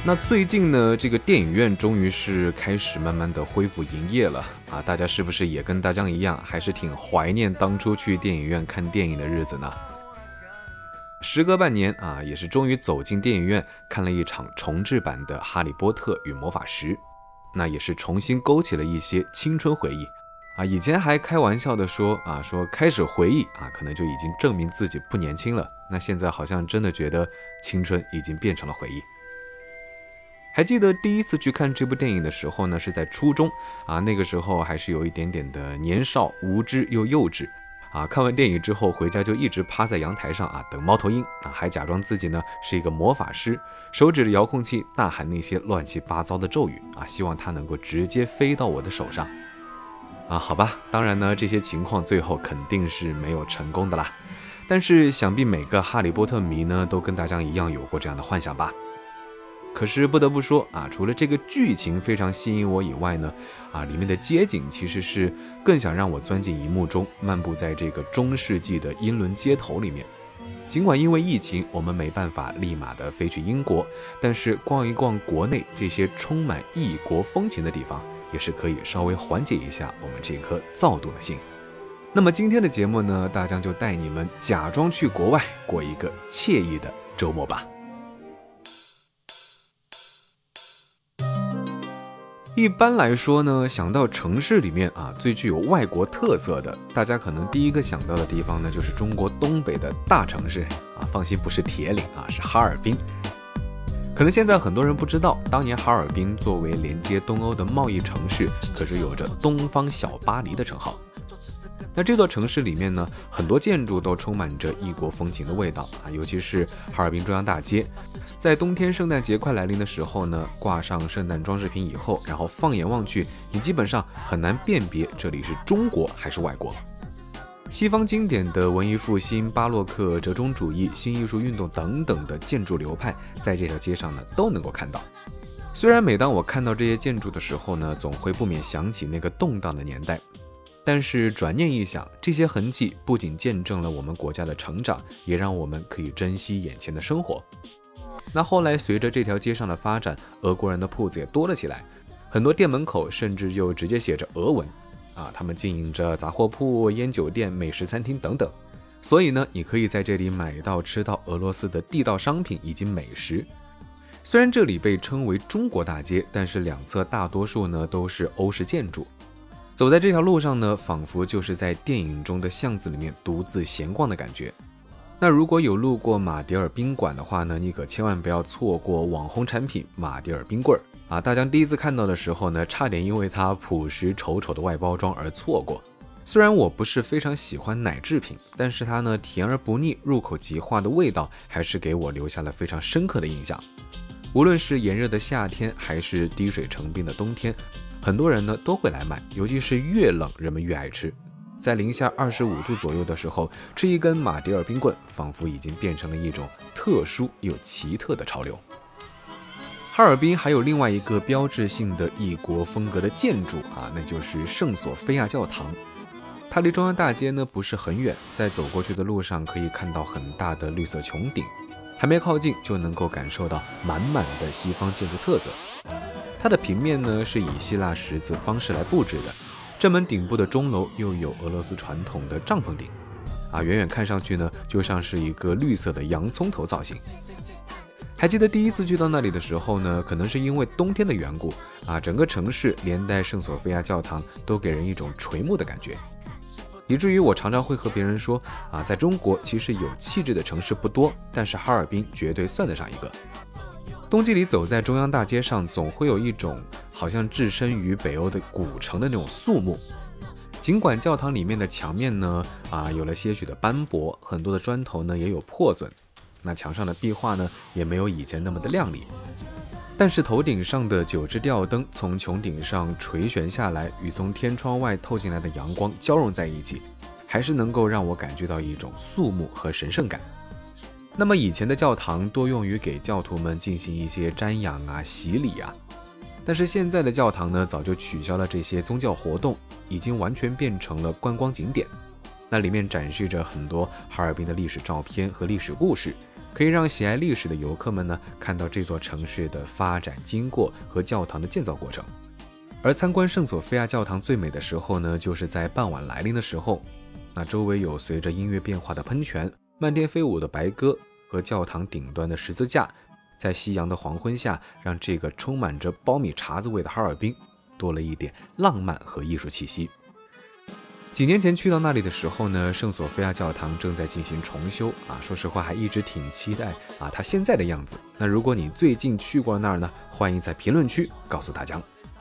那最近呢，这个电影院终于是开始慢慢的恢复营业了啊！大家是不是也跟大江一样，还是挺怀念当初去电影院看电影的日子呢？时隔半年啊，也是终于走进电影院看了一场重制版的《哈利波特与魔法石》，那也是重新勾起了一些青春回忆啊！以前还开玩笑的说开始回忆啊，可能就已经证明自己不年轻了。那现在好像真的觉得青春已经变成了回忆。还记得第一次去看这部电影的时候呢，是在初中啊，那个时候还是有一点点的年少无知又幼稚啊。看完电影之后回家就一直趴在阳台上啊等猫头鹰啊，还假装自己呢是一个魔法师，手指着遥控器大喊那些乱七八糟的咒语啊，希望它能够直接飞到我的手上啊。好吧，当然呢这些情况最后肯定是没有成功的啦，但是想必每个哈利波特迷呢都跟大家一样有过这样的幻想吧。可是不得不说啊，除了这个剧情非常吸引我以外呢，里面的街景其实是更想让我钻进荧幕中，漫步在这个中世纪的英伦街头里面。尽管因为疫情我们没办法立马的飞去英国，但是逛一逛国内这些充满异国风情的地方，也是可以稍微缓解一下我们这颗躁动的心。那么今天的节目呢，大江就带你们假装去国外过一个惬意的周末吧。一般来说呢，想到城市里面最具有外国特色的，大家可能第一个想到的地方呢，就是中国东北的大城市放心，不是铁岭是哈尔滨。可能现在很多人不知道，当年哈尔滨作为连接东欧的贸易城市，可是有着东方小巴黎的称号。那这座城市里面呢，很多建筑都充满着异国风情的味道尤其是哈尔滨中央大街。在冬天圣诞节快来临的时候呢，挂上圣诞装饰品以后，然后放眼望去，你基本上很难辨别这里是中国还是外国。西方经典的文艺复兴、巴洛克、折中主义、新艺术运动等等的建筑流派，在这条街上呢都能够看到。虽然每当我看到这些建筑的时候呢，总会不免想起那个动荡的年代，但是转念一想，这些痕迹不仅见证了我们国家的成长，也让我们可以珍惜眼前的生活。那后来随着这条街上的发展，俄国人的铺子也多了起来，很多店门口甚至就直接写着俄文他们经营着杂货铺、烟酒店、美食餐厅等等。所以呢，你可以在这里买到吃到俄罗斯的地道商品以及美食。虽然这里被称为中国大街，但是两侧大多数呢都是欧式建筑。走在这条路上呢，仿佛就是在电影中的巷子里面独自闲逛的感觉。那如果有路过马迭尔宾馆的话呢，你可千万不要错过网红产品马迭尔冰棍大家第一次看到的时候呢，差点因为它朴实丑丑的外包装而错过。虽然我不是非常喜欢奶制品，但是它呢甜而不腻，入口即化的味道还是给我留下了非常深刻的印象。无论是炎热的夏天还是滴水成冰的冬天，很多人呢都会来买，尤其是越冷人们越爱吃。在零下25度左右的时候，吃一根马迭尔冰棍仿佛已经变成了一种特殊又奇特的潮流。哈尔滨还有另外一个标志性的异国风格的建筑那就是圣索菲亚教堂。它离中央大街呢不是很远，在走过去的路上可以看到很大的绿色穹顶，还没靠近就能够感受到满满的西方建筑特色。它的平面呢是以希腊十字方式来布置的，正门顶部的钟楼又有俄罗斯传统的帐篷顶远远看上去呢就像是一个绿色的洋葱头造型。还记得第一次去到那里的时候呢，可能是因为冬天的缘故整个城市连带圣索菲亚教堂都给人一种垂暮的感觉，以至于我常常会和别人说在中国其实有气质的城市不多，但是哈尔滨绝对算得上一个。冬季里走在中央大街上，总会有一种好像置身于北欧的古城的那种肃穆。尽管教堂里面的墙面呢有了些许的斑驳，很多的砖头呢也有破损，那墙上的壁画呢也没有以前那么的亮丽，但是头顶上的9只吊灯从穹顶上垂悬下来，与从天窗外透进来的阳光交融在一起，还是能够让我感觉到一种肃穆和神圣感。那么以前的教堂多用于给教徒们进行一些瞻仰洗礼但是现在的教堂呢早就取消了这些宗教活动，已经完全变成了观光景点。那里面展示着很多哈尔滨的历史照片和历史故事， 可以让喜爱历史的游客们呢看到这座城市的发展经过和教堂的建造过程。而参观圣索菲亚教堂最美的时候呢，就是在傍晚来临的时候，那周围有随着音乐变化的喷泉、漫天飞舞的白鸽和教堂顶端的十字架，在夕阳的黄昏下，让这个充满着苞米碴子味的哈尔滨多了一点浪漫和艺术气息。几年前去到那里的时候呢，圣索菲亚教堂正在进行重修说实话还一直挺期待它现在的样子。那如果你最近去过那儿呢，欢迎在评论区告诉大家。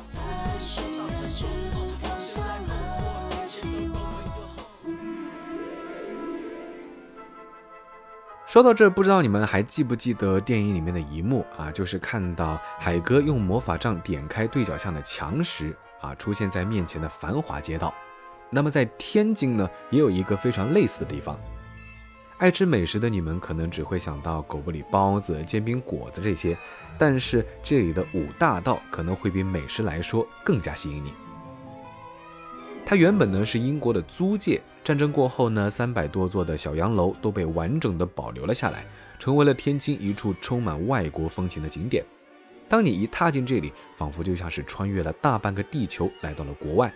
说到这，不知道你们还记不记得电影里面的一幕就是看到海哥用魔法杖点开对角巷的墙时出现在面前的繁华街道。那么在天津呢，也有一个非常类似的地方。爱吃美食的你们可能只会想到狗不理包子、煎饼果子这些，但是这里的五大道可能会比美食来说更加吸引你。它原本呢是英国的租界，战争过后呢，300多座的小洋楼都被完整的保留了下来，成为了天津一处充满外国风情的景点。当你一踏进这里，仿佛就像是穿越了大半个地球，来到了国外。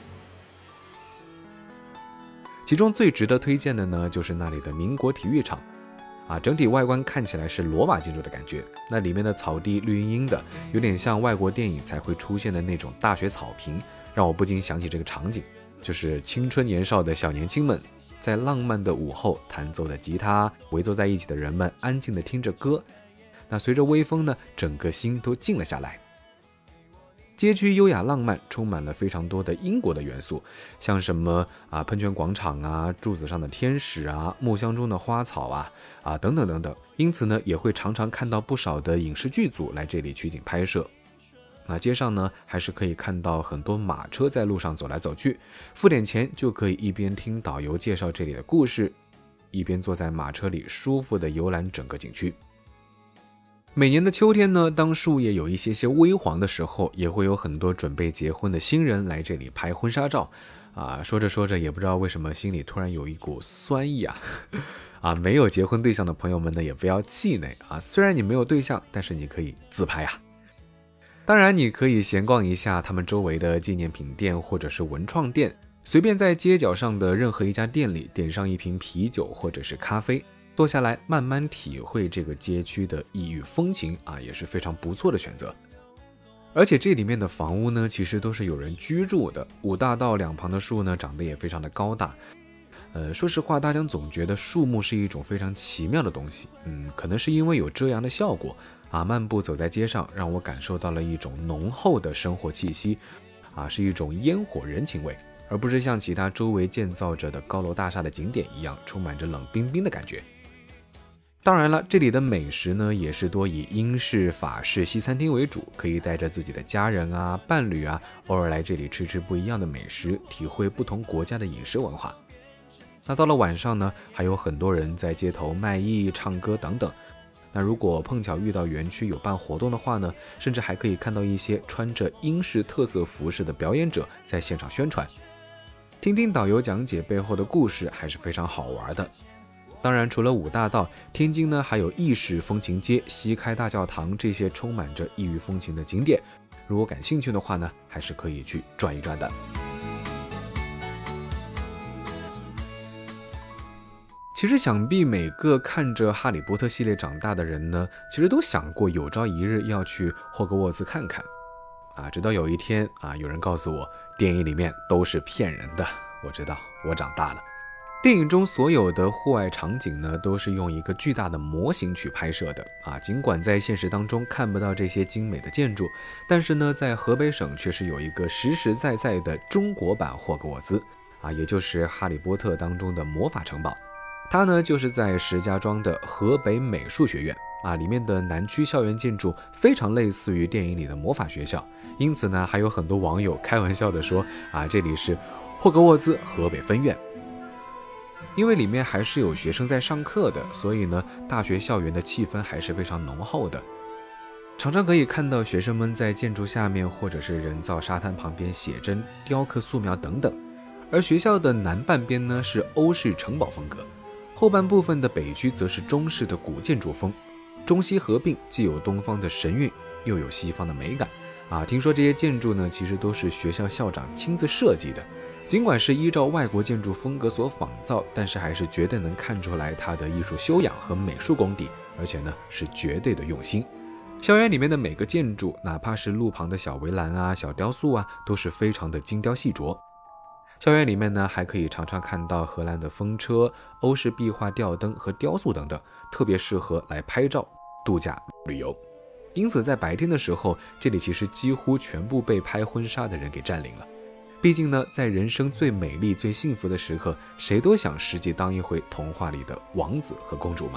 其中最值得推荐的呢，就是那里的民国体育场整体外观看起来是罗马建筑的感觉，那里面的草地绿茵茵的，有点像外国电影才会出现的那种大学草坪，让我不禁想起这个场景，就是青春年少的小年轻们在浪漫的午后弹奏的吉他，围坐在一起的人们安静地听着歌，那随着微风呢，整个心都静了下来。街区优雅浪漫，充满了非常多的英国的元素，像什么喷泉广场柱子上的天使木箱中的花草等等等等。因此呢，也会常常看到不少的影视剧组来这里取景拍摄。那街上呢，还是可以看到很多马车在路上走来走去，付点钱就可以一边听导游介绍这里的故事，一边坐在马车里舒服地游览整个景区。每年的秋天呢，当树叶有一些微黄的时候，也会有很多准备结婚的新人来这里拍婚纱照说着说着，也不知道为什么心里突然有一股酸意没有结婚对象的朋友们呢，也不要气馁虽然你没有对象，但是你可以自拍当然你可以闲逛一下他们周围的纪念品店或者是文创店，随便在街角上的任何一家店里点上一瓶啤酒或者是咖啡，坐下来慢慢体会这个街区的异域风情也是非常不错的选择。而且这里面的房屋呢，其实都是有人居住的，五大道两旁的树呢，长得也非常的高大。说实话，大家总觉得树木是一种非常奇妙的东西，可能是因为有遮阳的效果漫步走在街上，让我感受到了一种浓厚的生活气息是一种烟火人情味，而不是像其他周围建造着的高楼大厦的景点一样，充满着冷冰冰的感觉。当然了，这里的美食呢，也是多以英式、法式、西餐厅为主，可以带着自己的家人伴侣偶尔来这里吃吃不一样的美食，体会不同国家的饮食文化。那到了晚上呢，还有很多人在街头卖艺、唱歌等等。那如果碰巧遇到园区有办活动的话呢，甚至还可以看到一些穿着英式特色服饰的表演者在现场宣传，听听导游讲解背后的故事，还是非常好玩的。当然，除了五大道，天津呢还有意式风情街、西开大教堂这些充满着异域风情的景点，如果感兴趣的话呢，还是可以去转一转的。其实想必每个看着哈利波特系列长大的人呢，其实都想过有朝一日要去霍格沃兹看看直到有一天有人告诉我电影里面都是骗人的，我知道我长大了。电影中所有的户外场景呢，都是用一个巨大的模型去拍摄的尽管在现实当中看不到这些精美的建筑，但是呢，在河北省却是有一个实实在在的中国版霍格沃兹也就是哈利波特当中的魔法城堡。它呢就是在石家庄的河北美术学院里面的南区校园建筑非常类似于电影里的魔法学校，因此呢，还有很多网友开玩笑的说这里是霍格沃兹河北分院。因为里面还是有学生在上课的，所以呢，大学校园的气氛还是非常浓厚的。常常可以看到学生们在建筑下面或者是人造沙滩旁边写真、雕刻、素描等等。而学校的南半边呢是欧式城堡风格， 后半部分的北区则是中式的古建筑风，中西合并，既有东方的神韵，又有西方的美感听说这些建筑呢，其实都是学校校长亲自设计的。尽管是依照外国建筑风格所仿造，但是还是绝对能看出来它的艺术修养和美术功底，而且呢是绝对的用心。校园里面的每个建筑，哪怕是路旁的小围栏小雕塑都是非常的精雕细琢。校园里面呢，还可以常常看到荷兰的风车、欧式壁画吊灯和雕塑等等，特别适合来拍照、度假、旅游。因此在白天的时候，这里其实几乎全部被拍婚纱的人给占领了。毕竟呢，在人生最美丽、最幸福的时刻，谁都想实际当一回童话里的王子和公主嘛。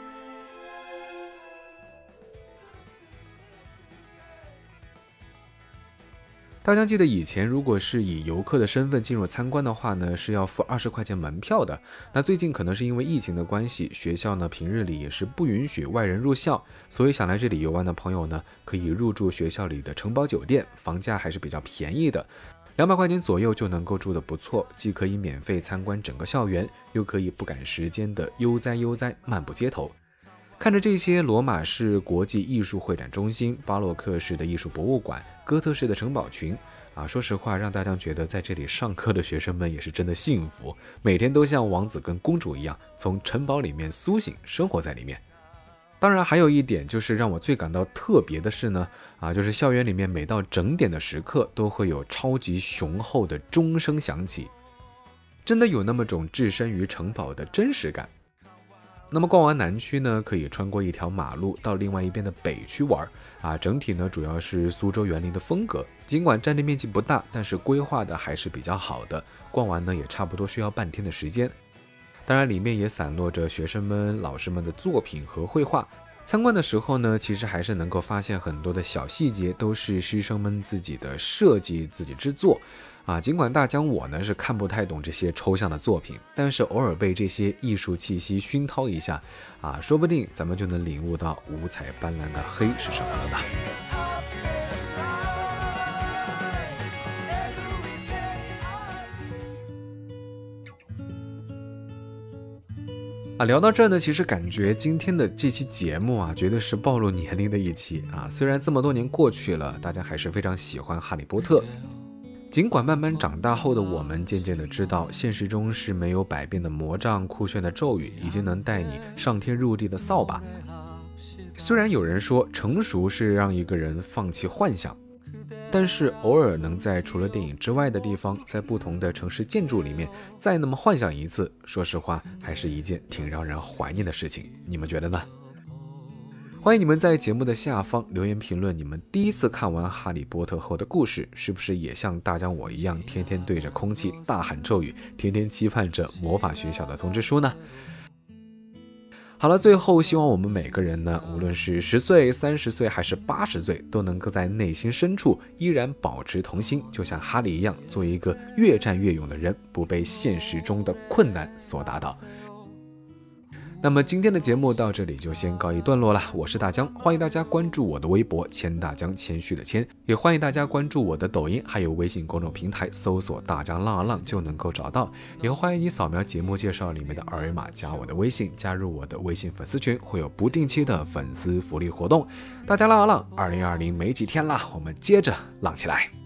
大家记得以前如果是以游客的身份进入参观的话呢，是要付20块钱门票的。那最近可能是因为疫情的关系，学校呢平日里也是不允许外人入校，所以想来这里游玩的朋友呢，可以入住学校里的城堡酒店，房价还是比较便宜的，200块钱左右就能够住得不错，既可以免费参观整个校园，又可以不赶时间的悠哉漫步街头。看着这些罗马式国际艺术会展中心、巴洛克式的艺术博物馆、哥特式的城堡群说实话让大家觉得在这里上课的学生们也是真的幸福，每天都像王子跟公主一样从城堡里面苏醒，生活在里面。当然还有一点就是让我最感到特别的是呢就是校园里面每到整点的时刻都会有超级雄厚的钟声响起，真的有那么种置身于城堡的真实感。那么逛完南区呢，可以穿过一条马路到另外一边的北区玩整体呢主要是苏州园林的风格，尽管占地面积不大，但是规划的还是比较好的，逛完呢也差不多需要半天的时间。当然里面也散落着学生们、老师们的作品和绘画，参观的时候呢，其实还是能够发现很多的小细节都是师生们自己的设计、自己制作尽管大江我呢是看不太懂这些抽象的作品，但是偶尔被这些艺术气息熏陶一下说不定咱们就能领悟到五彩斑斓的黑是什么了呢。聊到这儿呢，其实感觉今天的这期节目绝对是暴露年龄的一期虽然这么多年过去了，大家还是非常喜欢哈利波特。尽管慢慢长大后的我们渐渐的知道，现实中是没有百变的魔杖、酷炫的咒语以及能带你上天入地的扫把。虽然有人说成熟是让一个人放弃幻想，但是偶尔能在除了电影之外的地方，在不同的城市建筑里面再那么幻想一次，说实话还是一件挺让人怀念的事情，你们觉得呢？欢迎你们在节目的下方留言评论你们第一次看完哈利波特后的故事，是不是也像大江我一样天天对着空气大喊咒语，天天期盼着魔法学校的通知书呢？好了，最后希望我们每个人呢，无论是10岁、30岁还是80岁，都能够在内心深处依然保持童心，就像哈利一样，做一个越战越勇的人，不被现实中的困难所打倒。那么今天的节目到这里就先告一段落了，我是大江，欢迎大家关注我的微博谦大江，谦虚的谦，也欢迎大家关注我的抖音还有微信公众平台，搜索大江浪啊浪就能够找到，也欢迎你扫描节目介绍里面的二维码加我的微信，加入我的微信粉丝群，会有不定期的粉丝福利活动。大家浪啊浪，2020没几天了，我们接着浪起来。